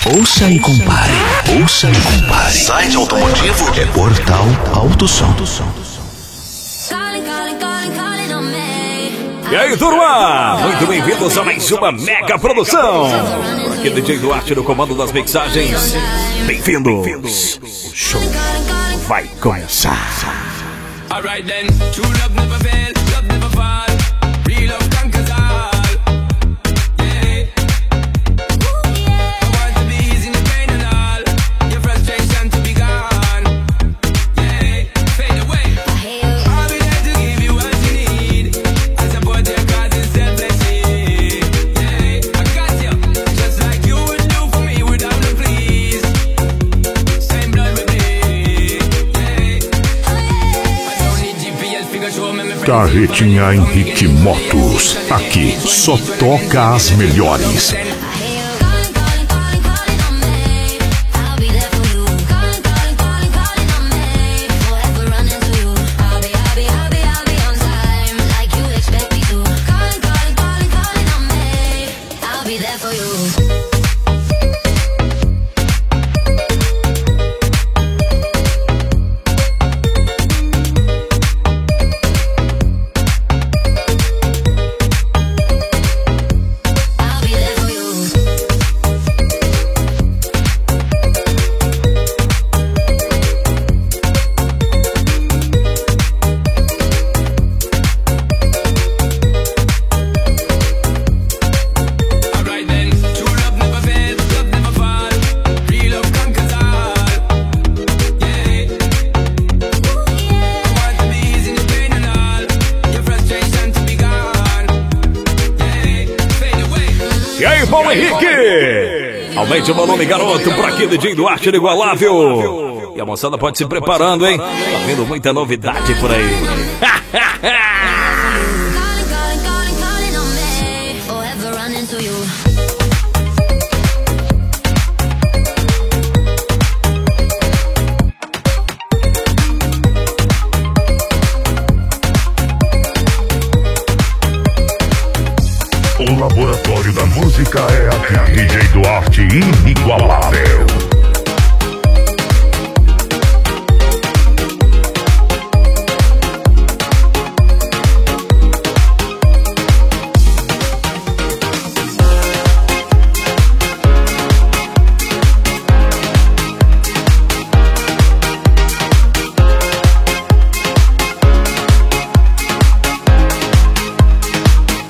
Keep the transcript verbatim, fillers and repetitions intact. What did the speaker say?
Ouça e compare. Ouça e compare. Site automotivo é Portal Autosom. E aí, turma? Muito bem-vindos a mais uma mega produção. Aqui D J Duarte no comando das mixagens. Bem-vindos. O show vai começar. Alright then, true love never fail, love never fall. Real love conquers all. Yeah. I want to be easy, no pain and all. Your frustration to be gone. Yeah. Fade away. I'll be there to give you what you need. I support your cause it's selflessly. Yeah. I got you, just like you would do for me without no please. Same blood with me. Carretinha Henrique Motos. Aqui só toca as melhores. Aumente o volume, garoto, por aqui, D J Duarte Inigualável. E a moçada pode se preparando, hein? Tá vindo muita novidade por aí. O laboratório da música é aqui, D J Duarte Inigualável.